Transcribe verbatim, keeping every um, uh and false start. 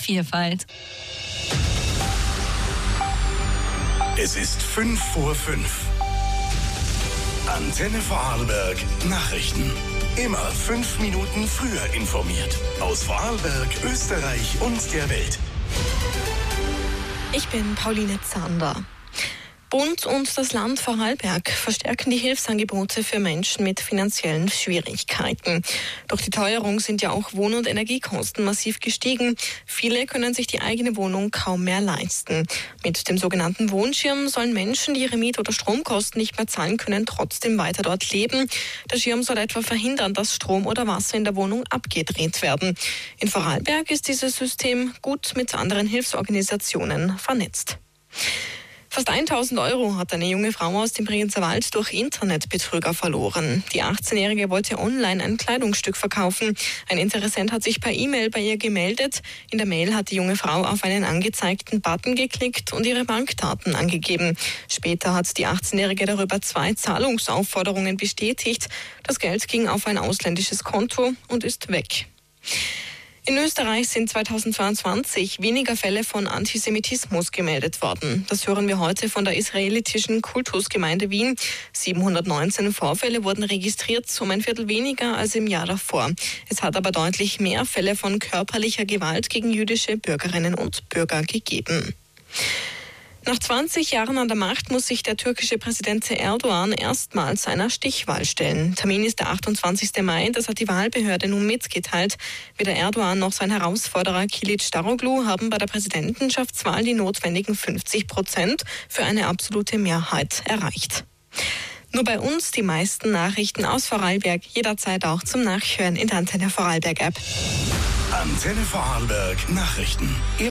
Vielfalt. Es ist fünf vor fünf. Antenne Vorarlberg Nachrichten. Immer fünf Minuten früher informiert. Aus Vorarlberg, Österreich und der Welt. Ich bin Pauline Zander. Bund und das Land Vorarlberg verstärken die Hilfsangebote für Menschen mit finanziellen Schwierigkeiten. Durch die Teuerung sind ja auch Wohn- und Energiekosten massiv gestiegen. Viele können sich die eigene Wohnung kaum mehr leisten. Mit dem sogenannten Wohnschirm sollen Menschen, die ihre Miet- oder Stromkosten nicht mehr zahlen können, trotzdem weiter dort leben. Der Schirm soll etwa verhindern, dass Strom oder Wasser in der Wohnung abgedreht werden. In Vorarlberg ist dieses System gut mit anderen Hilfsorganisationen vernetzt. Fast tausend Euro hat eine junge Frau aus dem Bregenzer Wald durch Internetbetrüger verloren. Die achtzehnjährige wollte online ein Kleidungsstück verkaufen. Ein Interessent hat sich per E-Mail bei ihr gemeldet. In der Mail hat die junge Frau auf einen angezeigten Button geklickt und ihre Bankdaten angegeben. Später hat die achtzehnjährige darüber zwei Zahlungsaufforderungen bestätigt. Das Geld ging auf ein ausländisches Konto und ist weg. In Österreich sind zweitausendzweiundzwanzig weniger Fälle von Antisemitismus gemeldet worden. Das hören wir heute von der israelitischen Kultusgemeinde Wien. siebenhundertneunzehn Vorfälle wurden registriert, um ein Viertel weniger als im Jahr davor. Es hat aber deutlich mehr Fälle von körperlicher Gewalt gegen jüdische Bürgerinnen und Bürger gegeben. Nach zwanzig Jahren an der Macht muss sich der türkische Präsident Erdogan erstmals einer Stichwahl stellen. Termin ist der achtundzwanzigsten Mai, das hat die Wahlbehörde nun mitgeteilt. Weder Erdogan noch sein Herausforderer Kılıçdaroğlu haben bei der Präsidentschaftswahl die notwendigen fünfzig Prozent für eine absolute Mehrheit erreicht. Nur bei uns die meisten Nachrichten aus Vorarlberg, jederzeit auch zum Nachhören in der Antenne Vorarlberg App. Antenne Vorarlberg Nachrichten.